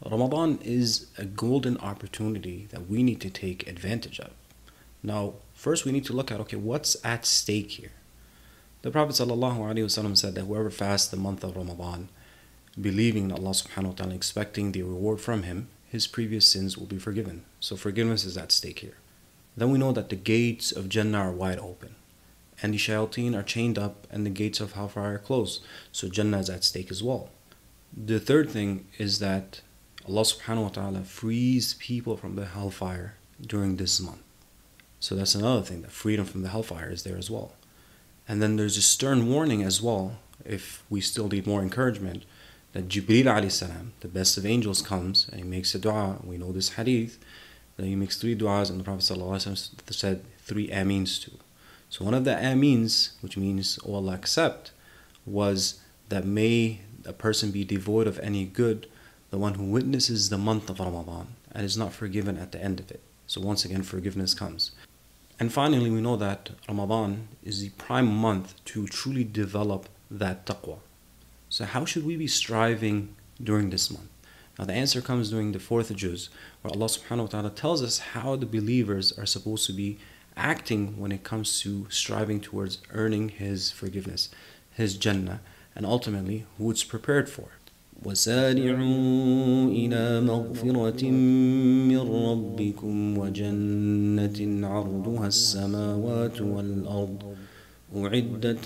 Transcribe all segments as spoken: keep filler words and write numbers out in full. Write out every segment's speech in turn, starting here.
Ramadan is a golden opportunity that we need to take advantage of. Now, first we need to look at, okay, what's at stake here? The Prophet ﷺ said that whoever fasts the month of Ramadan, believing in Allah subhanahu wa ta'ala, expecting the reward from him, his previous sins will be forgiven. So forgiveness is at stake here. Then we know that the gates of Jannah are wide open, and the shayateen are chained up, and the gates of hellfire are closed. So Jannah is at stake as well. The third thing is that Allah subhanahu wa ta'ala frees people from the hellfire during this month. So that's another thing, that freedom from the hellfire is there as well. And then there's a stern warning as well, if we still need more encouragement, that Jibreel alayhi salam, the best of angels, comes and he makes a dua. We know this hadith, that he makes three du'as, and the Prophet ﷺ said three amins too. So one of the amins, which means, oh Allah accept, was that may a person be devoid of any good, the one who witnesses the month of Ramadan and is not forgiven at the end of it. So once again, forgiveness comes. And finally, we know that Ramadan is the prime month to truly develop that taqwa. So how should we be striving during this month? Now the answer comes during the fourth juz, where Allah subhanahu wa ta'ala tells us how the believers are supposed to be acting when it comes to striving towards earning His forgiveness, His Jannah, and ultimately who it's prepared for. وَسَارِعُوا إِلَى مَغْفِرَةٍ مِّن رَبِّكُمْ وَجَنَّةٍ عَرْضُهَا السَّمَاوَاتُ وَالْأَرْضُ أُعِدَّتْ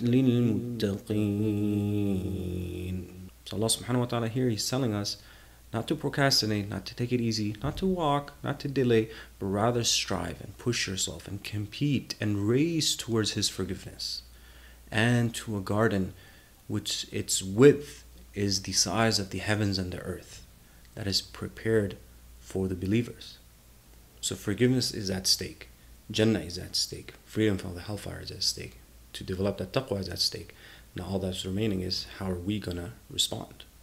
لِلْمُتَّقِينَ. So Allah subhanahu wa ta'ala here, He's telling us not to procrastinate, not to take it easy, not to walk, not to delay, but rather strive and push yourself and compete and race towards His forgiveness, and to a garden which its width is the size of the heavens and the earth, that is prepared for the believers. So forgiveness is at stake, Jannah is at stake, freedom from the hellfire is at stake, to develop that taqwa is at stake. Now all that's remaining is, how are we going to respond?